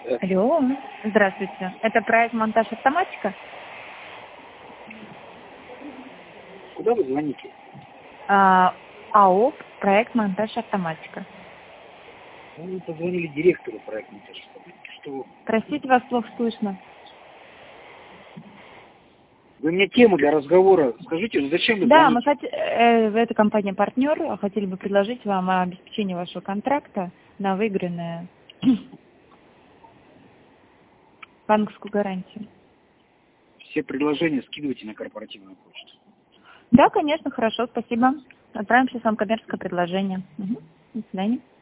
Алло, здравствуйте. Это проект «Монтаж Автоматика»? Куда вы звоните? АО «Проект «Монтаж Автоматика». Вы позвонили директору проекта «Монтаж Автоматики». Что? Простите, вас плохо слышно. Вы мне тему для разговора скажите, зачем вы Да, звоните? это компания-партнер. Хотели бы предложить вам обеспечение вашего контракта на выигранную банковскую гарантию. Все предложения скидывайте на корпоративную почту. Да, конечно, хорошо, спасибо. Отправим сейчас вам коммерческое предложение. Угу. До свидания.